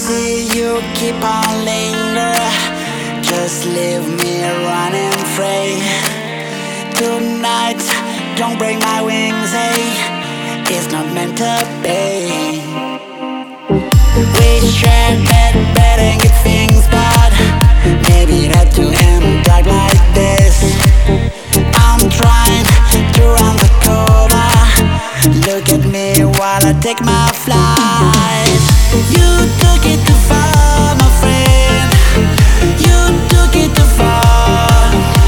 see you keep on linger. Just leave me running free. Tonight, don't break my wings, hey. It's not meant to be. We shared that betting good things, but maybe it had to end up like this. I'm trying to run the corner. Look at me while I take my flight. You took it too far, my friend. You took it too far.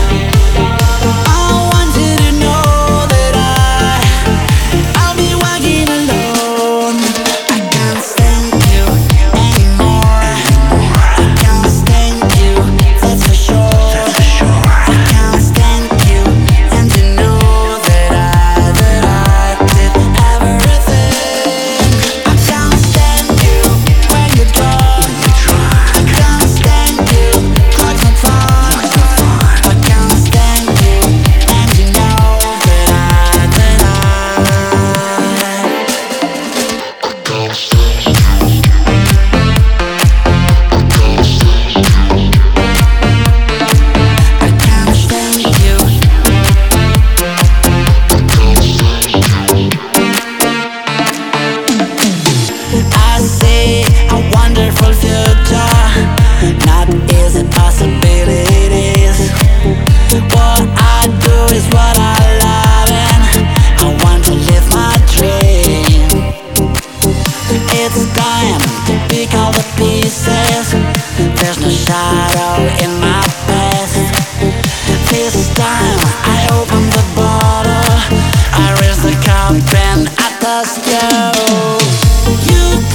I want you to know that I'll be walking alone. I can't stand you anymore. I can't stand you, that's for sure. I can't stand you, and you know that I did everything. I can't stand you when you're drunk. I can't stand you, drugs not fun. I can't stand you, and you know that I did I can't stand you. I see a wonderful future, not easy possibilities. What I do is what I love, and I want to live my dream. It's time to pick all the pieces. There's no shadow in my past. This time I open the bottle, I raise the cup and I toast you. You